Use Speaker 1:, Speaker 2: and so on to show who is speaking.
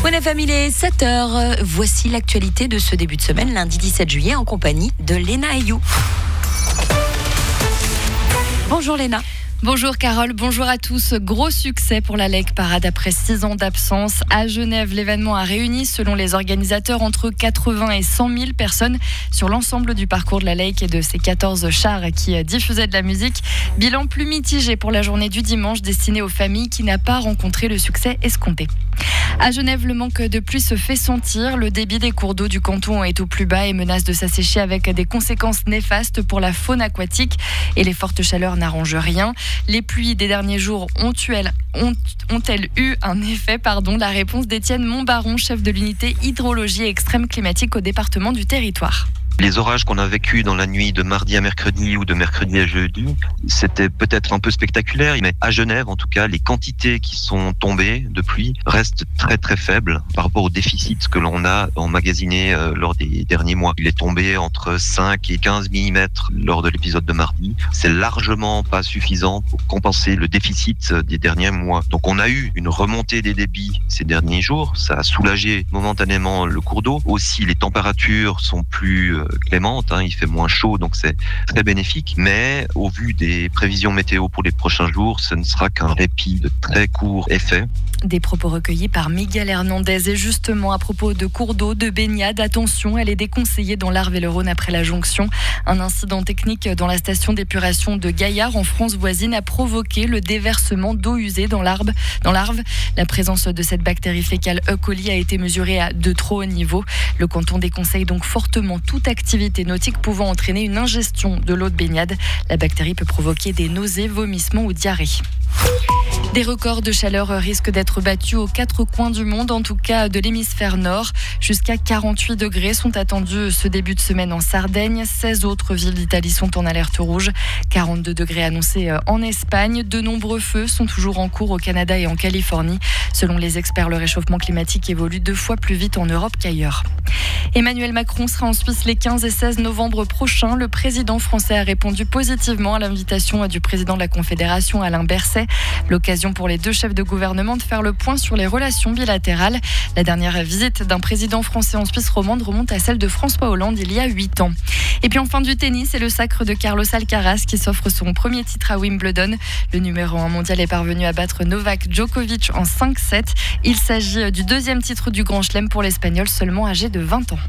Speaker 1: FM, il est 7h. Voici l'actualité de ce début de semaine, lundi 17 juillet, en compagnie de Léna Ayou. Bonjour Léna.
Speaker 2: Bonjour Carole, bonjour à tous. Gros succès pour la Lake Parade après 6 ans d'absence. À Genève, l'événement a réuni, selon les organisateurs, entre 80 et 100 000 personnes sur l'ensemble du parcours de la Lake et de ses 14 chars qui diffusaient de la musique. Bilan plus mitigé pour la journée du dimanche destinée aux familles qui n'a pas rencontré le succès escompté. À Genève, le manque de pluie se fait sentir. Le débit des cours d'eau du canton est au plus bas et menace de s'assécher avec des conséquences néfastes pour la faune aquatique. Et les fortes chaleurs n'arrangent rien. Les pluies des derniers jours ont-elles eu un effet ? La réponse d'Étienne Montbaron, chef de l'unité hydrologie et extrême climatique au département du Territoire.
Speaker 3: Les orages qu'on a vécus dans la nuit de mardi à mercredi ou de mercredi à jeudi, c'était peut-être un peu spectaculaire, mais à Genève, en tout cas, les quantités qui sont tombées de pluie restent très très faibles par rapport au déficit que l'on a emmagasiné lors des derniers mois. Il est tombé entre 5 et 15 mm lors de l'épisode de mardi. C'est largement pas suffisant pour compenser le déficit des derniers mois. Donc on a eu une remontée des débits ces derniers jours. Ça a soulagé momentanément le cours d'eau. Aussi, les températures sont plus clémente, il fait moins chaud, donc c'est très bénéfique. Mais au vu des prévisions météo pour les prochains jours, ce ne sera qu'un répit de très court effet.
Speaker 2: Des propos recueillis par Miguel Hernandez. Et justement, à propos de cours d'eau, de baignade, attention, elle est déconseillée dans l'Arve et le Rhône après la jonction. Un incident technique dans la station d'épuration de Gaillard, en France voisine, a provoqué le déversement d'eau usée dans l'Arve. La présence de cette bactérie fécale E. coli a été mesurée à de trop haut niveau. Le canton déconseille donc fortement toute activité nautique pouvant entraîner une ingestion de l'eau de baignade. La bactérie peut provoquer des nausées, vomissements ou diarrhée. Des records de chaleur risquent d'être battus aux 4 coins du monde, en tout cas de l'hémisphère nord. Jusqu'à 48 degrés sont attendus ce début de semaine en Sardaigne. 16 autres villes d'Italie sont en alerte rouge. 42 degrés annoncés en Espagne. De nombreux feux sont toujours en cours au Canada et en Californie. Selon les experts, le réchauffement climatique évolue 2 fois plus vite en Europe qu'ailleurs. Emmanuel Macron sera en Suisse les 15 et 16 novembre prochains. Le président français a répondu positivement à l'invitation du président de la Confédération, Alain Berset. L'occasion pour les 2 chefs de gouvernement de faire le point sur les relations bilatérales. La dernière visite d'un président français en Suisse romande remonte à celle de François Hollande il y a 8 ans. Et puis en fin du tennis, c'est le sacre de Carlos Alcaraz qui s'offre son premier titre à Wimbledon. Le numéro 1 mondial est parvenu à battre Novak Djokovic en 5-7. Il s'agit du 2e titre du Grand Chelem pour l'Espagnol, seulement âgé de 20 ans.